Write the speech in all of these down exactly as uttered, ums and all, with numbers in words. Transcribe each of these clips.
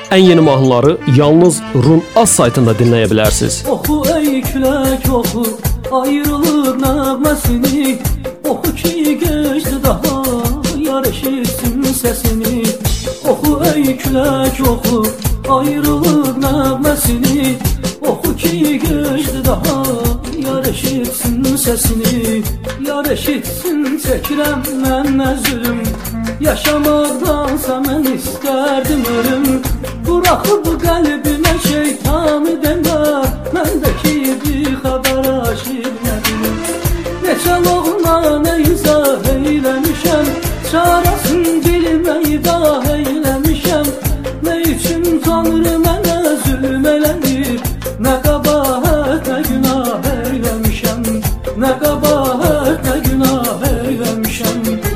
En yeni mahnıları yalnız Rum Az saytında dinləyə bilərsiniz. Oxu ey külək oxu, ayrılıq nəğməsini, oxu ki geçdi daha, yar eşitsin səsini. Oxu ey külək oxu, ayrılıq nəğməsini, oxu ki geçdi daha, yar eşitsin səsini. Yar eşitsin çəkirəm mən nə zülüm, yaşamaqdansa mən istərdim ölüm. Bırakıb qəlbimə şeytanı demə, məndəki bir xəbər aşib nədim. Neçə loğuna nə izah eyləmişəm, çarəsini bilməyi dah eyləmişəm. Nə üçün Tanrı mənə zülm elədi, nə qəbahət nə günah eyləmişəm, nə qəbahət nə günah eyləmişəm.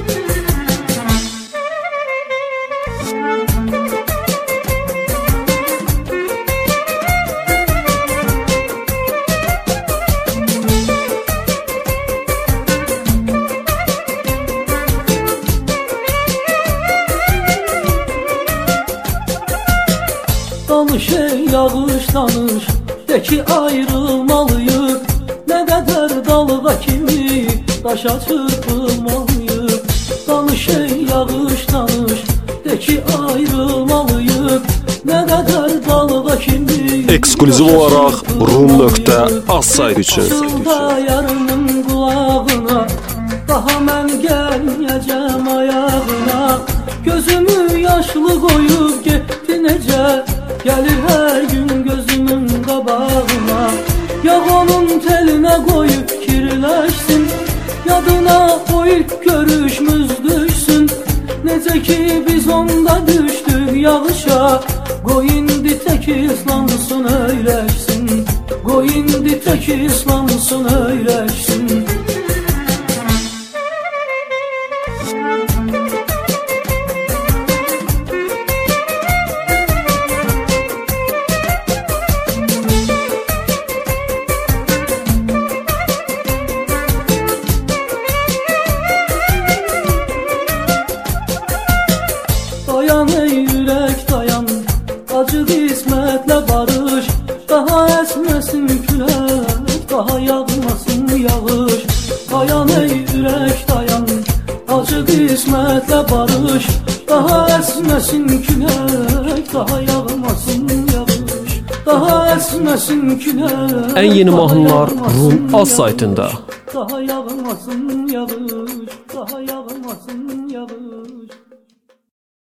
Danış ey yağış danış, de ki ayrılmalıyıq. Ne kadar dalga kimi daşa çırpılmalıyıq. Danış ey yağış danış, de ki ayrılmalıyıq. Ne kadar dalga kimi Eksklüziv olarak Rum nöqtə az sayt üçün. Yarının qulağına, daha mən gəlməyəcəm ayağına. Gözümü yaşlı qoyub getdi necə, gəlir hər gün gözümün qabağına. Ya onun telinə qoyub fikirləşsin, yadına qoyub görüşümüz düşsün. Necə ki biz onda düşdük yağışa, qoy indi tək islansın öyləşsin, qoy indi tək islansın öyləşsin. Dayan ey yürək dayan, acı qismətlə barış. Daha əsməsin külək, daha yağmasın yağış. Dayan ey yürək dayan, acı qismətlə barış. Daha əsməsin külək, daha yağmasın yağış. Daha əsməsin külək. En yeni mahnılar Rum Az saytında. Daha yağmasın yağış, daha yağmasın yağış.